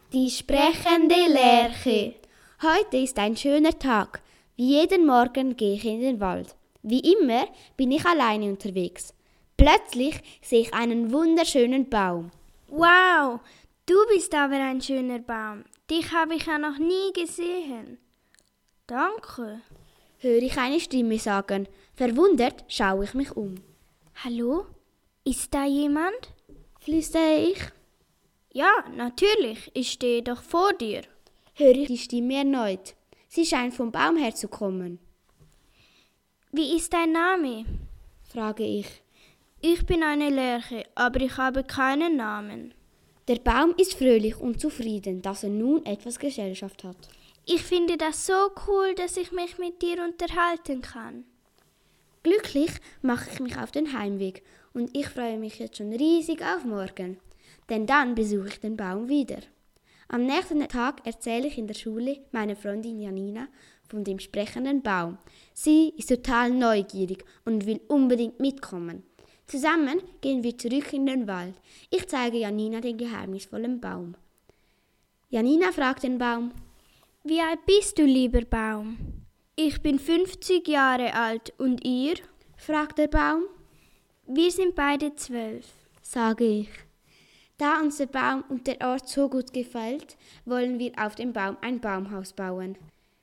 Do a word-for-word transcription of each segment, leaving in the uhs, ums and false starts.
Die sprechende Lerche. Heute ist ein schöner Tag. Wie jeden Morgen gehe ich in den Wald. Wie immer bin ich alleine unterwegs. Plötzlich sehe ich einen wunderschönen Baum. Wow, du bist aber ein schöner Baum. Dich habe ich ja noch nie gesehen. Danke. Höre ich eine Stimme sagen. Verwundert schaue ich mich um. Hallo? Ist da jemand? Flüstere ich. Ja, natürlich. Ich stehe doch vor dir. Höre ich die Stimme erneut. Sie scheint vom Baum her zu kommen. Wie ist dein Name? Frage ich. Ich bin eine Lerche, aber ich habe keinen Namen. Der Baum ist fröhlich und zufrieden, dass er nun etwas Gesellschaft hat. Ich finde das so cool, dass ich mich mit dir unterhalten kann. Glücklich mache ich mich auf den Heimweg und ich freue mich jetzt schon riesig auf morgen, denn dann besuche ich den Baum wieder. Am nächsten Tag erzähle ich in der Schule meiner Freundin Janina von dem sprechenden Baum. Sie ist total neugierig und will unbedingt mitkommen. Zusammen gehen wir zurück in den Wald. Ich zeige Janina den geheimnisvollen Baum. Janina fragt den Baum: Wie alt bist du, lieber Baum? Ich bin fünfzig Jahre alt. Und ihr? Fragt der Baum. Wir sind beide zwölf, sage ich. Da uns der Baum und der Ort so gut gefällt, wollen wir auf dem Baum ein Baumhaus bauen.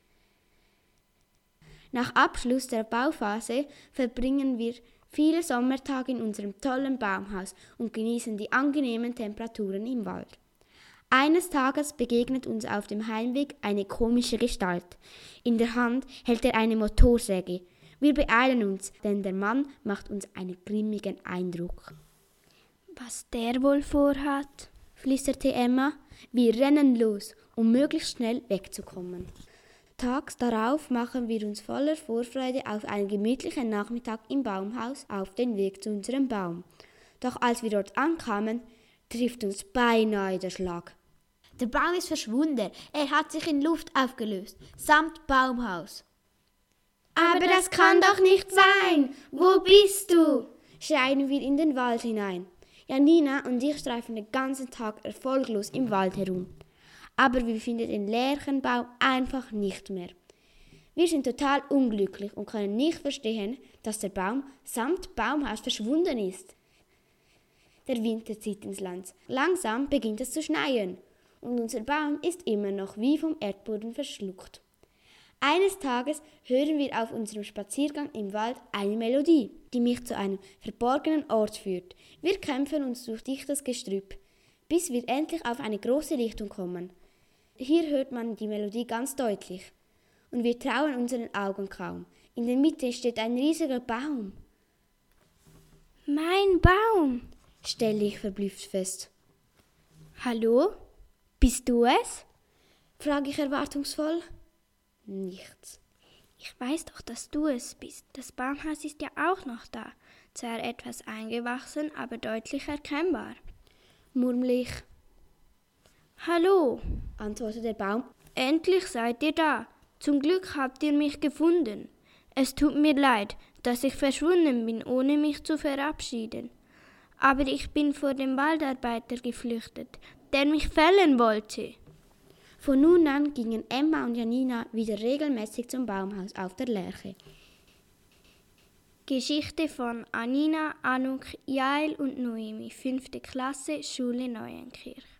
Nach Abschluss der Bauphase verbringen wir viele Sommertage in unserem tollen Baumhaus und genießen die angenehmen Temperaturen im Wald. Eines Tages begegnet uns auf dem Heimweg eine komische Gestalt. In der Hand hält er eine Motorsäge. Wir beeilen uns, denn der Mann macht uns einen grimmigen Eindruck. Was der wohl vorhat? Flüsterte Emma. Wir rennen los, um möglichst schnell wegzukommen. Tags darauf machen wir uns voller Vorfreude auf einen gemütlichen Nachmittag im Baumhaus auf den Weg zu unserem Baum. Doch als wir dort ankamen, trifft uns beinahe der Schlag. Der Baum ist verschwunden. Er hat sich in Luft aufgelöst, samt Baumhaus. Aber das kann doch nicht sein! Wo bist du? Schreien wir in den Wald hinein. Janina und ich streifen den ganzen Tag erfolglos im Wald herum. Aber wir finden den Lerchenbaum einfach nicht mehr. Wir sind total unglücklich und können nicht verstehen, dass der Baum samt Baumhaus verschwunden ist. Der Winter zieht ins Land. Langsam beginnt es zu schneien und unser Baum ist immer noch wie vom Erdboden verschluckt. Eines Tages hören wir auf unserem Spaziergang im Wald eine Melodie, die mich zu einem verborgenen Ort führt. Wir kämpfen uns durch dichtes Gestrüpp, bis wir endlich auf eine große Lichtung kommen. Hier hört man die Melodie ganz deutlich und wir trauen unseren Augen kaum. In der Mitte steht ein riesiger Baum. Mein Baum, stelle ich verblüfft fest. Hallo? Bist du es? Frage ich erwartungsvoll. Nichts. Ich weiß doch, dass du es bist. Das Baumhaus ist ja auch noch da. Zwar etwas eingewachsen, aber deutlich erkennbar. Murmle ich. Hallo, antwortet der Baum. Endlich seid ihr da. Zum Glück habt ihr mich gefunden. Es tut mir leid, dass ich verschwunden bin, ohne mich zu verabschieden. Aber ich bin vor dem Waldarbeiter geflüchtet, der mich fällen wollte. Von nun an gingen Emma und Janina wieder regelmäßig zum Baumhaus auf der Lerche. Geschichte von Anina, Anuk, Jael und Noemi, fünfte Klasse, Schule Neuenkirch.